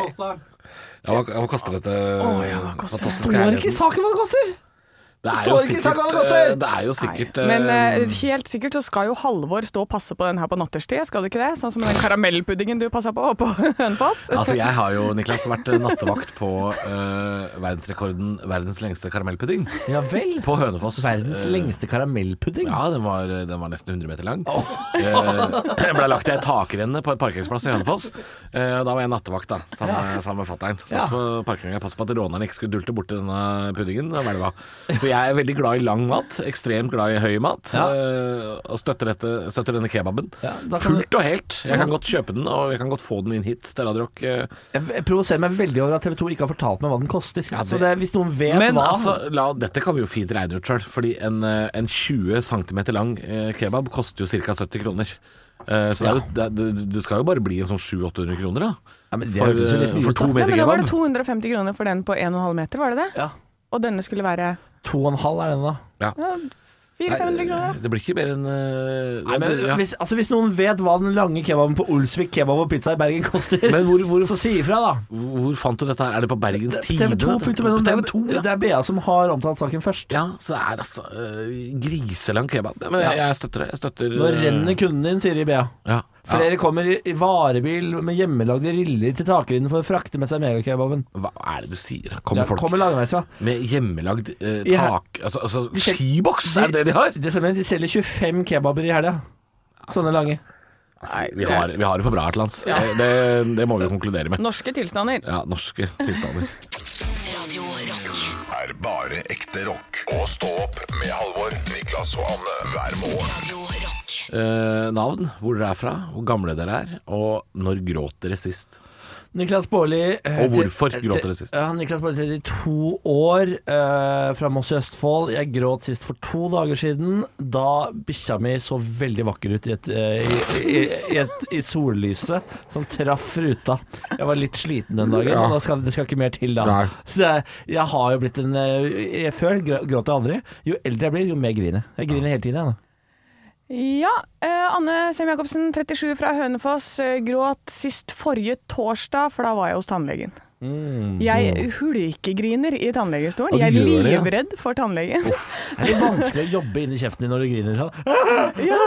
hva, hva koster dette? Å, ja, hva koster det? fantastiske Står herligheten? ikke i saken hva det koster! Det er står jo ikke i saken hva det koster! sikkert, det er jo sikkert Men eh, eh, helt sikkert så skal jo Halvor stå og passe på den her på natterstid, skal du ikke det? Sånn som den karamellpuddingen du passer på på Hønefoss. Altså jeg har jo, Niklas, vært nattevakt på uh, verdensrekorden verdens lengste karamellpudding Ja vel. på Hønefoss. Verdens Eh, lengste karamellpudding. Ja, den var, den var nesten hundre meter lang. Eh, Jeg ble lagt i et takrenne på et parkeringsplass i Hønefoss. Eh, Da var jeg nattevakt da, sammen, med- sammen med fatteren. Satt Ja. på parkeringen og passet på at rånerne ikke skulle dulte bort til denne puddingen. og hva det var. Så jeg er veldig glad i lang mat, ekstremt glad i høy mat, Ja. eh, og støtter, dette, støtter denne kebaben. Ja, da kan Fullt og helt. Jeg kan godt kjøpe den, og jeg kan godt få den inn hit til Radio Rock. eh. Jeg, jeg provoserer meg veldig over at TV to ikke har fortalt meg hva den koster. Ja, det- Så det, hvis noen vet Men hva altså, la, dette kan vi jo fint regne ut selv, fordi en, eh, en tjue centimeter lang eh, kebab koster jo ca. sytti kroner. Eh, Så det, er jo- det, det, det skal jo bare bli en sånn sju til åtte hundre kroner da. Ja, men det For, hørtes jo litt eh, mye for ut, to da. Ja, meter men da var det kebab. to hundre og femti kroner for den på en og en halv meter, var det det? Ja. Og denne skulle være To og en halv er den da. ja, fire til fem hundre kroner. da. Det blir ikke mer enn eh, Nei, men, ja. hvis, altså, hvis noen vet hva den lange kebaben på Olsvik kebab og pizza i Bergen koster, Men hvor, hvor, så si ifra da. hvor fant du dette her? Er det på Bergens T V to, Tidende? punktum N O. På T V to, det, ja. det er B A som har omtalt saken først. Ja, så det er altså eh, griselang kebab. Men jeg, jeg støtter det. Jeg støtter Nå eh, renner kunden din, sier de i B A. Ja. Flere kommer i i varebil med hjemmelagde riller til takrinnen for å frakte med seg megakebaben. Hva er det du sier? Kommer Ja, folk kommer langveis fra. med hjemmelagd eh, I her- tak... Altså, altså De sel- skiboks, er det det de har? Det stemmer, de selger tjuefem kebaber i helga. Sånne lange. Nei, vi har, vi har det for bra her til lands. Det, det, det må vi jo konkludere med. Norske tilstander. Ja, norske tilstander. Radio Rock. Er bare ekte rock. Og stå opp med Halvor, Niklas og Anne hver morgen. Radio Rock. Eh, navn, hvor dere er fra, hvor gamle dere er, og når gråt dere sist? Niklas Baarli eh, Og hvorfor tre- gråt dere sist? Ja, Niklas Baarli, trettito år, eh, fra Moss i Østfold. Jeg gråt sist for to dager siden, da bikkja mi så veldig vakker ut i, et, eh, i, i, i, et, i sollyset som traff ruta. Jeg var litt sliten den dagen, Ja. og da skal, det skal ikke mer til da. Nei. Så jeg, jeg har jo blitt en eh, jeg, Før grå- gråt jeg aldri. Jo eldre jeg blir, jo mer griner jeg. Jeg griner hele tiden, jeg da. Ja, eh, Anne Sem Jacobsen, trettisju fra Hønefoss, eh, gråt sist forrige torsdag, for da var jeg hos tannlegen. Jeg hulkegriner i tannlegestolen. Og du Jeg er gjør det, ja. livredd for tannlegen. Det er litt vanskelig å jobbe inni kjeften din når du griner sånn. Ja,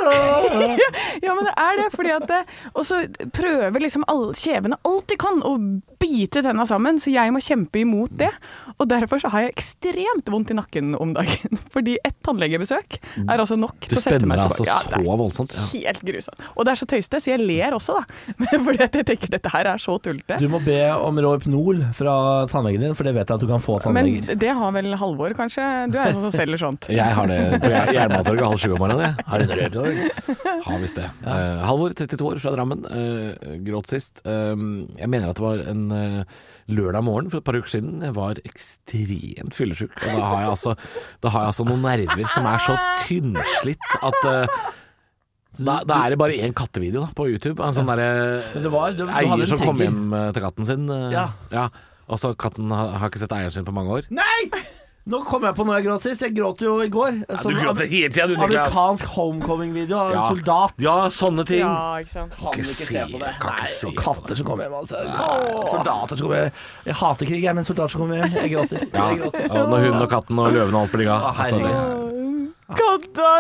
ja, men det er det, fordi at det, og så prøver liksom alle kjevene alt de kan å bite tenna sammen, så jeg må kjempe imot det. Og derfor så har jeg ekstremt vondt i nakken om dagen, fordi et tannlegebesøk er altså nok Du til å sette spenner meg deg altså tilbake. Ja, det så er voldsomt. Ja. helt grusomt. Og det er så tøyste, så jeg ler også da. Fordi at jeg tenker dette her er så tullete. Du må be om Rohypnol fra tannlegen din, for det vet jeg at du kan få av Men tannleger. det har vel Halvor, kanskje? Du er en sånn som selger sånt. Jeg har det på Jern- Jernbanetorget halv sju om morgenen. Jeg har en rød Har visst det. Eh, Halvor, trettito år, fra Drammen. eh, gråt sist. Eh, jeg mener at det var en eh, lørdag morgen for et par uker siden. Jeg var ekstremt fyllesyk. Og da har jeg altså, da har jeg altså noen nerver som er så tynnslitt at eh, da, da er det bare én kattevideo da, på YouTube. En sånn derre Men det var- du- du hadde eier en som kom trigger. hjem eh, til katten sin. eh, Ja. ja. Og så katten har, har ikke sett eieren sin på mange år. Nei! Nå kom jeg på når jeg gråt sist. Jeg gråt jo i går. Sånn du gråter hele tiden, du, Niklas. Amerikansk homecoming-video av Ja. en soldat. Ja, sånne ting. Ja, ikke sant. Kan ikke se på det. Kan ikke Nei, se og på katter som kommer hjem. Altså. Soldater som kommer hjem. Jeg hater krig, jeg, men soldater som kommer hjem. Jeg gråter. Ja, Jeg gråter. og når hunden og katten og løven og alt blir glad. Å, Altså, det, herregud. Katta,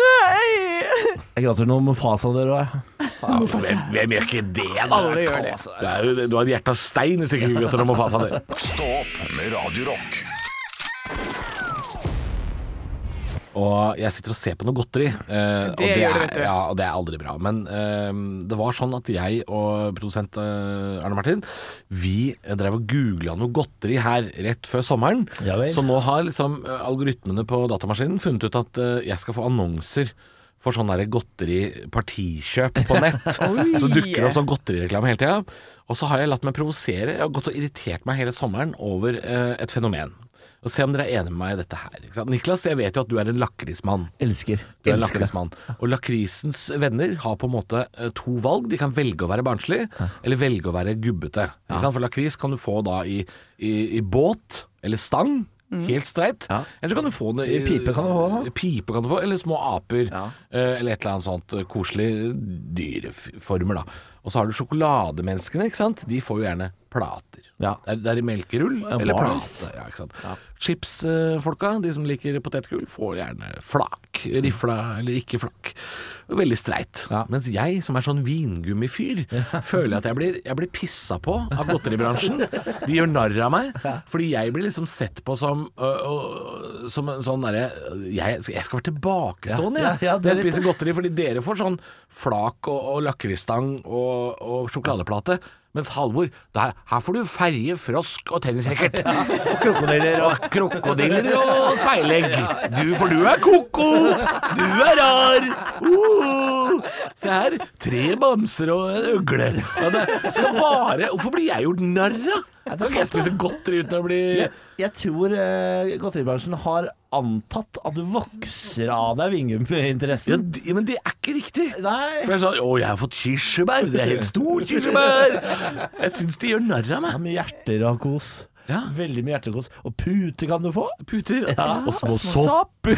nei! Jeg gråter noe Mufasa der òg, jeg. ja, hvem, hvem gjør ikke det, da? Alle gjør det. Du, er jo, du har et hjerte av stein hvis ikke du gråter om å fase der. Stå opp med Radio Rock. Og jeg sitter og ser på noe godteri. eh, og Det gjør du, er, vet du. Ja, og det er aldri bra. Men eh, det var sånn at jeg og produsent eh, Arne Martin, vi drev og googla noe godteri her rett før sommeren. Ja vel. Så nå har liksom eh, algoritmene på datamaskinen funnet ut at eh, jeg skal få annonser for sånn der godteri-partikjøp på nett. Så dukker det opp sånn godterireklame hele tida. Og så har jeg latt meg provosere. Jeg har gått og irritert meg hele sommeren over eh, et fenomen. Og se om dere er enige med meg i dette her. Ikke sant? Niklas, jeg vet jo at du er en lakrismann. Elsker. Du er en Elsker det. lakrismann. Og lakrisens venner har på en måte eh, to valg. De kan velge å være barnslig, eller velge å være gubbete. Ikke sant? For lakris kan du få da i, i, i båt eller stang. Helt streit. Ja. Eller så kan du få det I pipe kan du få da. Pipe kan du få, eller små aper. Ja. eh, Eller et eller annet sånt eh, koselig dyreformer da. Og så har du sjokolademenneskene, ikke sant? De får jo gjerne plater. Ja. Det er, det er i melkerull Ja, eller bars. plate. Ja, ikke sant? Chipsfolka, de som liker potetgull, får gjerne flak. Rifla eller ikke flak. Veldig streit. Ja. Mens jeg, som er sånn vingummifyr, føler at jeg blir, jeg blir pissa på av godteribransjen. De gjør narr av meg, fordi jeg blir liksom sett på som øh, øh, som en sånn derre jeg, jeg skal være tilbakestående, Ja, jeg. ja, ja, det Når er jeg litt- spiser godteri, fordi dere får sånn flak og, og lakrisstang og, og sjokoladeplate. Mens Halvor, der, her får du ferje, frosk og tennisracket. Og krokodiller og Og krokodiller og speilegg. Du, for du er koko! Du er rar! Uh, se her, tre bamser og en øgle. Ja, det skal bare, hvorfor blir jeg gjort narr av? Kan ikke jeg spise godteri uten å bli Jeg, jeg tror eh, godteribransjen har antatt at du vokser av deg ja, vingummi-interessen. de, men det er ikke riktig. Nei. For jeg sa, å, jeg har fått kirsebær. Det er helt stor kirsebær. Jeg synes de gjør narr av Det er meg. mye hjerter og kos. Ja. Veldig mye hjerter og kos. Og pute kan du få. Puter og små Små sopp. sopp.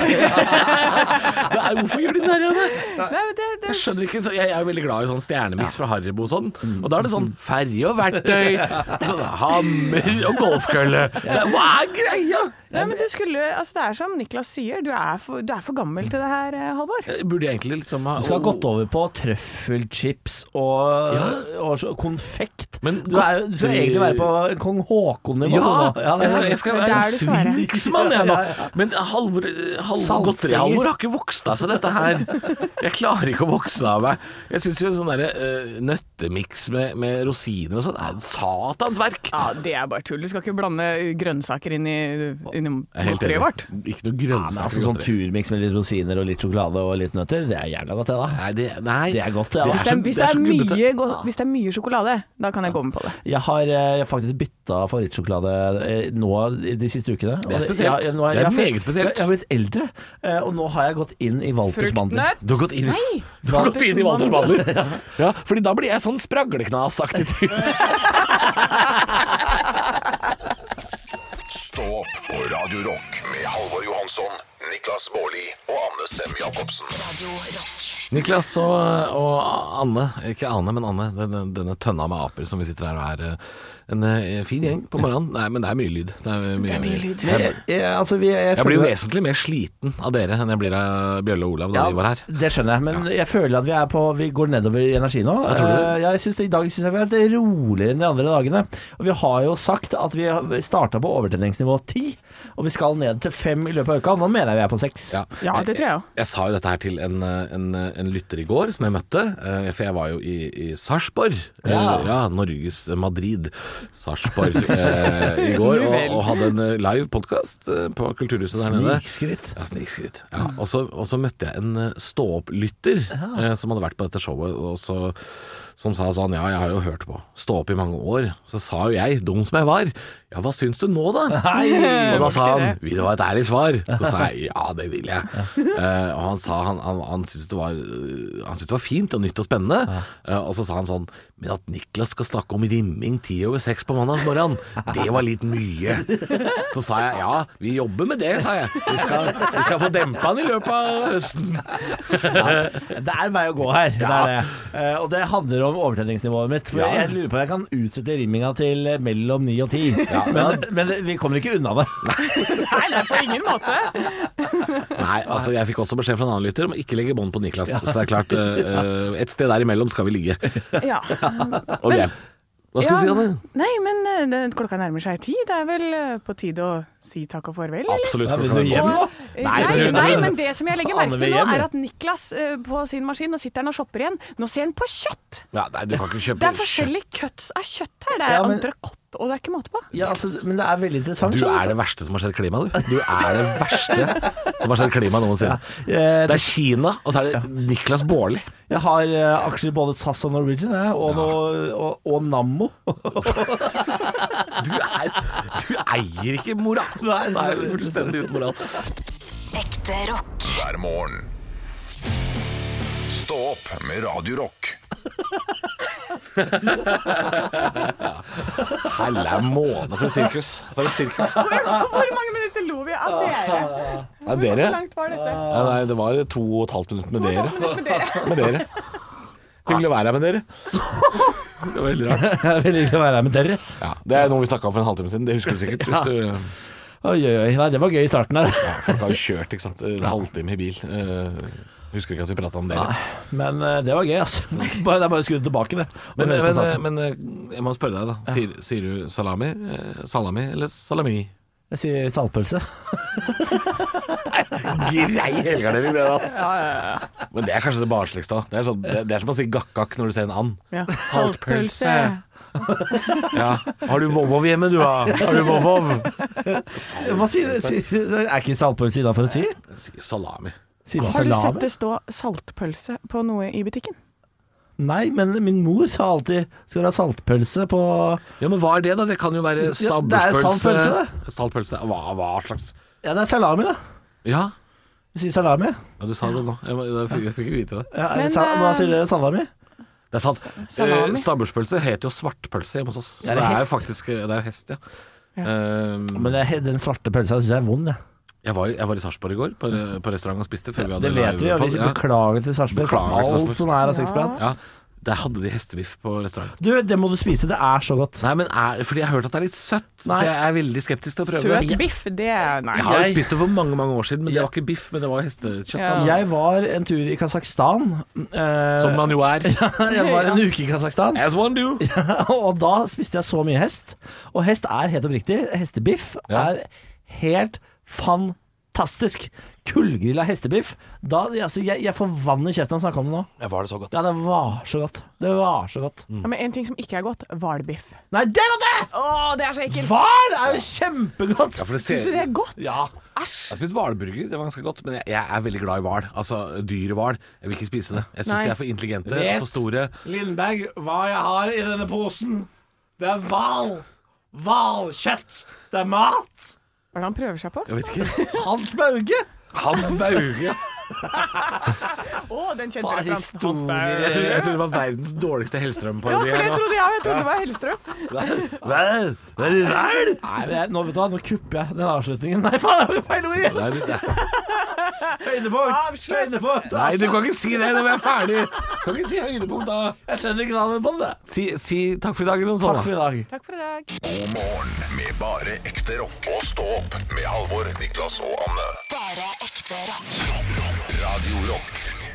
Det er, hvorfor gjør de narr av meg? Nei, men det, det, Jeg skjønner ikke, så jeg er jo veldig glad i sånn stjernemiks fra Haribo og sånn. Og da er det sånn ferje og verktøy, sånn hammer og golfkølle. Det er- Hva er greia? Nei, men du skulle, altså det er som Niklas sier, du er for, du er for gammel til det her, eh, Halvor. Jeg burde egentlig liksom ha Du skal ha gått over på trøffelchips og, Ja. og så- konfekt. Men du, er, jo- du skal godteri- egentlig være på kong Håkon-nivå. Ja, nå. Ja, det jeg skal, er- jeg skal Det er være der en du skal være. sviksmann jeg nå. Ja, ja. Men Halvor, Halvor Saltstenger. Godteri-Halvor har ikke vokst av seg dette her. Jeg klarer ikke å vokse av meg. Jeg synes jo sånn derre uh, nøttemiks med, med rosiner og sånn er et satans verk. Ja, det er bare tull. Du skal ikke blande grønnsaker inn i, inn i Jeg er helt godteriet enig. vårt. Ikke noe Ja, men grønnsaker. altså Sånn turmiks med litt rosiner og litt sjokolade og litt nøtter, det er jævla godt, det da. Nei, det, nei. Det er godt, det, Det altså. Hvis det, er, så- hvis, det er det så er gubbete. mye, go- hvis det er mye sjokolade, da kan jeg gå med på det. Jeg har eh, faktisk bytta favorittsjokolade eh, nå de siste ukene. Det er Og spesielt. ja, nå har Det er jeg- meget spesielt. Jeg, jeg har blitt eldre, eh, og nå har jeg gått inn i Walters mandler. Fruktnøtt? Du har gått inn i, Nei! du har gått inn i Walters mandler. Ja, fordi da blir jeg sånn spragleknasaktig type. Stå opp på Radio Rock med Halvor Johansson, Niklas Baarli og Anne Sem Jacobsen. Radio Rock. Niklas og, og Anne, ikke Anne, men Anne, denne, denne tønna med aper som vi sitter her og er eh, en eh, fin gjeng på morgenen. Nei, men det er mye lyd. Det er mye, Det er mye lyd. Jeg, jeg, altså, vi, jeg, Jeg blir jo føler- vesentlig mer sliten av dere enn jeg blir av Bjølle og Olav da Ja, de var her. det skjønner jeg, men jeg føler at vi er på Vi går nedover i energi nå. Ja, tror du det? Eh, Jeg synes det, I dag synes jeg vi har vært roligere enn de andre dagene. Og vi har jo sagt at vi starta på overtenningsnivå ti, og vi skal ned til fem i løpet av uka. Nå mener jeg vi er på seks. Ja, det tror jeg også. Jeg sa jo dette her til en, en, en lytter i går som jeg møtte, eh, for jeg var jo i, i Sarpsborg, Ja. eh, ja, Norges Madrid, Sarpsborg, eh, i går, og, og hadde en eh, live podcast eh, på Kulturhuset der nede. Snikskritt. Ja, snikskritt. Ja, og, så, og så møtte jeg en eh, stå-opp-lytter eh, som hadde vært på dette showet, og så, som sa sånn, ja, jeg har jo hørt på Stå opp i mange år. Så sa jo jeg, dum som jeg var, ja, hva syns du nå da? Og da sa han, vil det være et ærlig svar? Så sa jeg, ja, det vil jeg. Eh, og han sa, han, han, han syntes det var, øh, han syntes det var fint og nytt og spennende. Eh, og så sa han sånn, men at Niklas skal snakke om rimming ti over seks på mandagsmorgen, det var litt mye. Så sa jeg, ja, vi jobber med det, sa jeg. Vi skal, vi skal få dempa han i løpet av høsten. Det er vei å gå her. Det er det. Eh, og det handler om overtenningsnivået mitt. For Ja. jeg lurer på om jeg kan utsette rimminga til eh, mellom ni og ti. Men, men vi kommer ikke unna det. Nei, nei, på ingen måte. Nei, altså jeg fikk også beskjed fra en annen lytter om å ikke legge bånd på Niklas. Så det er klart, øh, et sted der imellom skal vi ligge. Ja. Og vi er Hva skal Ja, du si, Anne? Nei, men det, klokka nærmer seg ti. Det er vel på tide å si takk og farvel, eller? Absolutt. Ja, vil du hjem nå? Nei, nei, men- nei, men det som jeg legger merke Anne til vil nå, hjem, er ja. at Niklas uh, på sin maskin, nå sitter han og shopper igjen. Nå ser han på kjøtt. Ja, nei, du kan ikke kjøpe Det er forskjellige cuts av kjøtt her. Det er Ja, men- entrecôte, og det er ikke måte på. Ja, altså, men det er veldig interessant. Du skjønner er det verste som har skjedd klima, du. Du er det verste som har skjedd klima noensinne. Eh, Det er Kina, og så er det Niklas Baarli. Jeg har eh, aksjer i både S A S og Norwegian, jeg, og, noe, og, og Nammo. Du, er, du eier ikke moral. Nei, Nei, du er fullstendig uten moral. Ekte rock. hver morgen. Stå opp med Radio Rock. Helle måne for et sirkus. For et sirkus. Hvor mange minutter lo vi av dere? Ja, dere? Hvor langt var dette? Ja, nei, det var to og et halvt minutt med dere. Med dere. Med dere. Hyggelig å være her med dere. Det var veldig rart. Det er veldig hyggelig å være her med dere. Ja, det er noe vi snakket om for en halvtime siden. Det husker du sikkert. Hvis du, Oi, oi, oi. Nei, det var gøy i starten der. ja, folk har jo kjørt ikke sant? En halvtime i bil. Uh, husker ikke at vi pratet om dere. Men eh, det var gøy, altså. Bare, det er bare å skru det tilbake, det. Og Men, høre på men, saken. men eh, jeg må spørre deg, da. Sier, sier du salami, eh, salami eller salami? Jeg sier saltpølse. Grei helgardering, det, ass. Men det er kanskje det barnsligste. Det er, sånn, det, det er som å si gakk-gakk når du ser en and. Ja. Saltpølse. Ja. Har du vovov hjemme, du, da? Har du vovov? Hva sier du? Sier- Er ikke saltpølse innafor å si? Jeg sier salami. Sier man Har du sett salami? det stå saltpølse på noe i butikken? Nei, men min mor sa alltid skal du ha saltpølse på Ja, men hva er det, da? Det kan jo være Ja, det er stabburspølse. saltpølse, Saltpølse. Hva, hva slags Ja, det er salami, da. Ja, Jeg sier salami. ja du sa det nå. Jeg, må- jeg, fikk, jeg fikk ikke vite det. Ja, er det Men, sal eh, hva sier dere? Salami? Det er sant. Salami. Eh, Stabburspølse heter jo svartpølse hjemme hos oss. Så Ja, det det er er jo hest. faktisk Det er jo hest, ja. Eh, Men det, den svarte pølsa syns jeg er vond, jeg. jeg, var, jeg var i Sarpsborg i går, på, på restaurant og spiste. Før vi hadde Det vet vi, og vi ja. beklager til Sarpsborg for Beklager til Sarpsborg. alt som er av sexprat. Ja, der hadde de hestebiff på restaurant. Du, det må du spise, det er så godt. Nei, men er, fordi jeg har hørt at det er litt søtt, Nei. så jeg er veldig skeptisk til å prøve Søt det. biff, det er Nei. Jeg har jo Jeg- spist det for mange mange år siden, men det Ja. var ikke biff, men det var hestekjøtt. Ja. da. Jeg var en tur i Kasakhstan. eh, Som man jo er. Jeg var en uke i Kasakhstan, As one do. og da spiste jeg så mye hest. Og hest er helt oppriktig. Hestebiff Ja. er helt fantastisk. Kullgrilla hestebiff. Da, altså, jeg, jeg får vann i kjeften av å snakke om det nå. Jeg var det så godt. Ja, det var så godt. Det var så godt. Ja, men en ting som ikke er godt, hvalbiff. Nei, det er godt, det! Å, det er så ekkelt! Hval er jo kjempegodt! Ja, for det Syns du ser... det er godt? Ja. Æsj! Jeg har spist hvalburger, det var ganske godt, men jeg, jeg er veldig glad i hval. Altså dyre hval. Jeg vil ikke spise det. Jeg syns Nei. de er for intelligente, Vet. for store. Lindberg, hva jeg har i denne posen? Det er hval. Hvalkjøtt. Det er mat. Hva er det han prøver seg på? Jeg vet ikke. Hans Bauge. Hans Bauge. Å, den kjente Faen, referansen. historie. Hans Bauge. Jeg tror, jeg tror det var verdens dårligste Ja, Hellstrøm-parodi. for det her nå. trodde jeg. Jeg trodde det var Hellstrøm. Vel, vel, vel. Nei, men jeg, nå vet du hva, nå kupper jeg den avslutningen. Nei, faen, det var feil ord igjen. Nei, det- Høydepunkt. Avslutt. Høydepunkt. Nei, du kan ikke si det når vi er ferdig. Du kan ikke si høydepunkt da. Jeg skjønner ikke navnet på det. Si, si takk for i dag eller noe sånt. Takk for i dag. Takk for i dag. God morgen med bare ekte rock. Og stå opp med Halvor, Niklas og Anne. Bare ekte rock. Radio Rock.